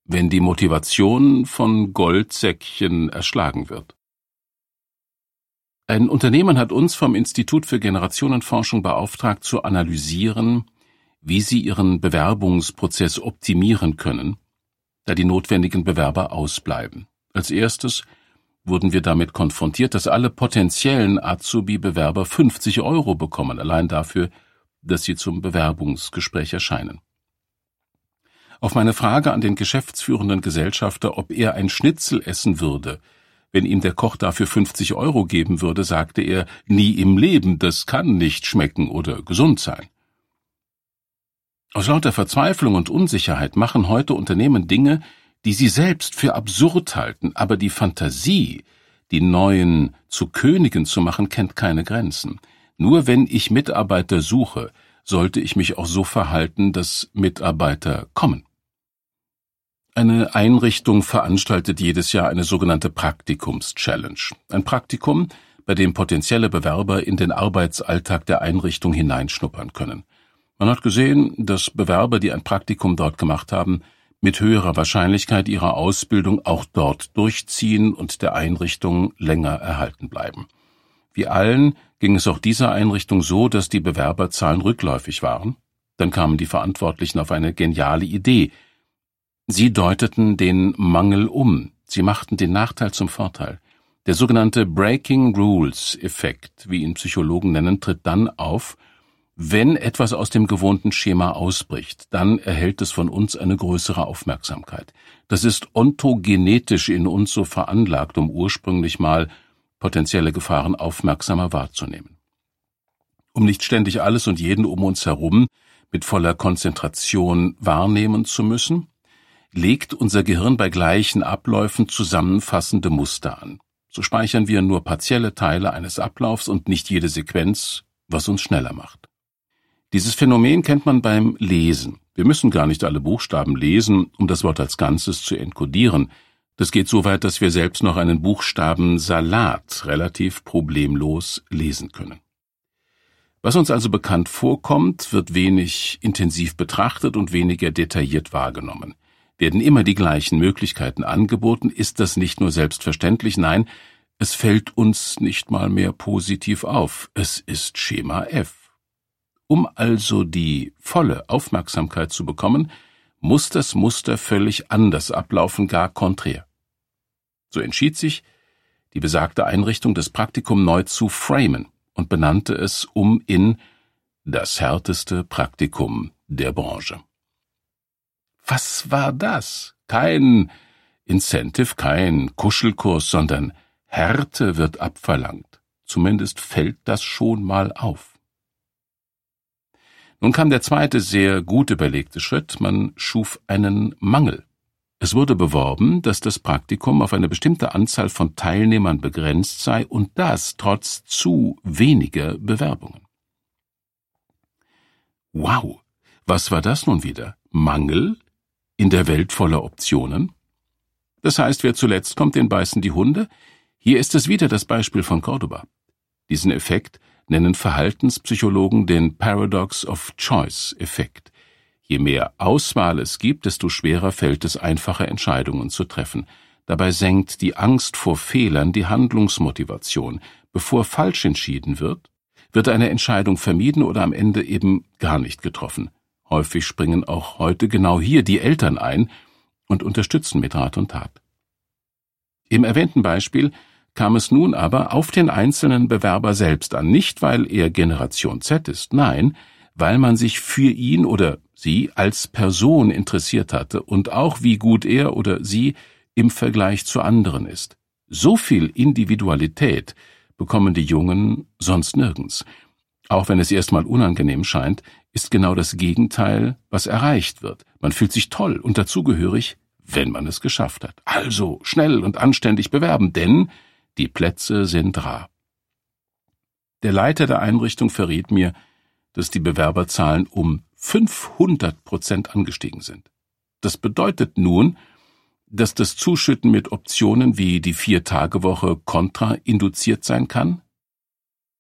wenn die Motivation von Goldsäckchen erschlagen wird. Ein Unternehmen hat uns vom Institut für Generationenforschung beauftragt, zu analysieren, wie sie ihren Bewerbungsprozess optimieren können, da die notwendigen Bewerber ausbleiben. Als erstes wurden wir damit konfrontiert, dass alle potenziellen Azubi-Bewerber 50 € bekommen, allein dafür, dass sie zum Bewerbungsgespräch erscheinen. Auf meine Frage an den geschäftsführenden Gesellschafter, ob er ein Schnitzel essen würde, wenn ihm der Koch dafür 50 € geben würde, sagte er, nie im Leben, das kann nicht schmecken oder gesund sein. Aus lauter Verzweiflung und Unsicherheit machen heute Unternehmen Dinge, die sie selbst für absurd halten, aber die Fantasie, die Neuen zu Königen zu machen, kennt keine Grenzen. Nur wenn ich Mitarbeiter suche, sollte ich mich auch so verhalten, dass Mitarbeiter kommen. Eine Einrichtung veranstaltet jedes Jahr eine sogenannte Praktikums-Challenge. Ein Praktikum, bei dem potenzielle Bewerber in den Arbeitsalltag der Einrichtung hineinschnuppern können. Man hat gesehen, dass Bewerber, die ein Praktikum dort gemacht haben, mit höherer Wahrscheinlichkeit ihre Ausbildung auch dort durchziehen und der Einrichtung länger erhalten bleiben. Wie allen ging es auch dieser Einrichtung so, dass die Bewerberzahlen rückläufig waren. Dann kamen die Verantwortlichen auf eine geniale Idee. Sie deuteten den Mangel um. Sie machten den Nachteil zum Vorteil. Der sogenannte Breaking-Rules-Effekt, wie ihn Psychologen nennen, tritt dann auf, wenn etwas aus dem gewohnten Schema ausbricht. Dann erhält es von uns eine größere Aufmerksamkeit. Das ist ontogenetisch in uns so veranlagt, um ursprünglich mal potenzielle Gefahren aufmerksamer wahrzunehmen. Um nicht ständig alles und jeden um uns herum mit voller Konzentration wahrnehmen zu müssen, legt unser Gehirn bei gleichen Abläufen zusammenfassende Muster an. So speichern wir nur partielle Teile eines Ablaufs und nicht jede Sequenz, was uns schneller macht. Dieses Phänomen kennt man beim Lesen. Wir müssen gar nicht alle Buchstaben lesen, um das Wort als Ganzes zu enkodieren. Das geht so weit, dass wir selbst noch einen Buchstaben Salat relativ problemlos lesen können. Was uns also bekannt vorkommt, wird wenig intensiv betrachtet und weniger detailliert wahrgenommen. Werden immer die gleichen Möglichkeiten angeboten, ist das nicht nur selbstverständlich, nein, es fällt uns nicht mal mehr positiv auf. Es ist Schema F. Um also die volle Aufmerksamkeit zu bekommen, muss das Muster völlig anders ablaufen, gar konträr. So entschied sich die besagte Einrichtung, das Praktikum neu zu framen und benannte es um in das härteste Praktikum der Branche. Was war das? Kein Incentive, kein Kuschelkurs, sondern Härte wird abverlangt. Zumindest fällt das schon mal auf. Nun kam der zweite sehr gut überlegte Schritt, man schuf einen Mangel. Es wurde beworben, dass das Praktikum auf eine bestimmte Anzahl von Teilnehmern begrenzt sei und das trotz zu weniger Bewerbungen. Wow, was war das nun wieder? Mangel in der Welt voller Optionen? Das heißt, wer zuletzt kommt, den beißen die Hunde? Hier ist es wieder das Beispiel von Cordoba. Diesen Effekt nennen Verhaltenspsychologen den Paradox of Choice-Effekt. Je mehr Auswahl es gibt, desto schwerer fällt es, einfache Entscheidungen zu treffen. Dabei senkt die Angst vor Fehlern die Handlungsmotivation. Bevor falsch entschieden wird, wird eine Entscheidung vermieden oder am Ende eben gar nicht getroffen. Häufig springen auch heute genau hier die Eltern ein und unterstützen mit Rat und Tat. Im erwähnten Beispiel kam es nun aber auf den einzelnen Bewerber selbst an, nicht weil er Generation Z ist, nein, weil man sich für ihn oder sie als Person interessiert hatte und auch wie gut er oder sie im Vergleich zu anderen ist. So viel Individualität bekommen die Jungen sonst nirgends. Auch wenn es erstmal unangenehm scheint, ist genau das Gegenteil, was erreicht wird. Man fühlt sich toll und dazugehörig, wenn man es geschafft hat. Also schnell und anständig bewerben, denn die Plätze sind rar. Der Leiter der Einrichtung verriet mir, dass die Bewerberzahlen um 500% angestiegen sind. Das bedeutet nun, dass das Zuschütten mit Optionen wie die 4-Tage-Woche kontrainduziert sein kann?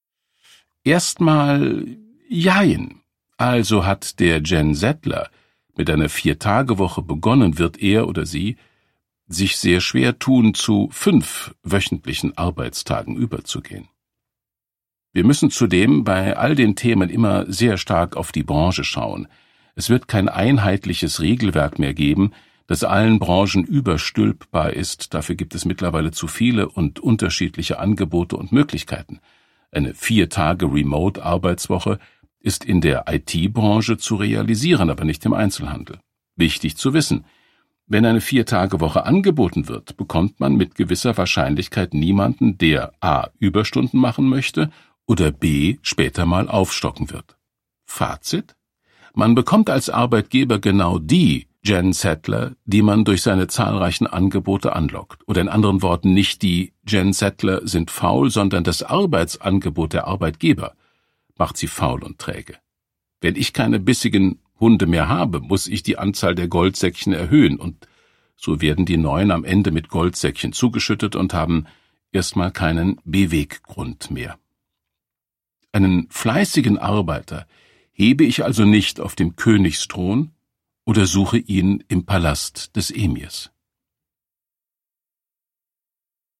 Erstmal jein. Also hat der Gen Zler mit einer 4-Tage-Woche begonnen, wird er oder sie sich sehr schwer tun, zu 5 wöchentlichen Arbeitstagen überzugehen. Wir müssen zudem bei all den Themen immer sehr stark auf die Branche schauen. Es wird kein einheitliches Regelwerk mehr geben, das allen Branchen überstülpbar ist. Dafür gibt es mittlerweile zu viele und unterschiedliche Angebote und Möglichkeiten. Eine 4-Tage-Remote-Arbeitswoche ist in der IT-Branche zu realisieren, aber nicht im Einzelhandel. Wichtig zu wissen: Wenn eine 4-Tage-Woche angeboten wird, bekommt man mit gewisser Wahrscheinlichkeit niemanden, der a. Überstunden machen möchte oder b. später mal aufstocken wird. Fazit: Man bekommt als Arbeitgeber genau die Gen Settler, die man durch seine zahlreichen Angebote anlockt. Oder in anderen Worten, nicht die Gen Settler sind faul, sondern das Arbeitsangebot der Arbeitgeber macht sie faul und träge. Wenn ich keine bissigen Hunde mehr habe, muss ich die Anzahl der Goldsäckchen erhöhen, und so werden die Neuen am Ende mit Goldsäckchen zugeschüttet und haben erstmal keinen Beweggrund mehr. Einen fleißigen Arbeiter hebe ich also nicht auf dem Königsthron oder suche ihn im Palast des Emirs.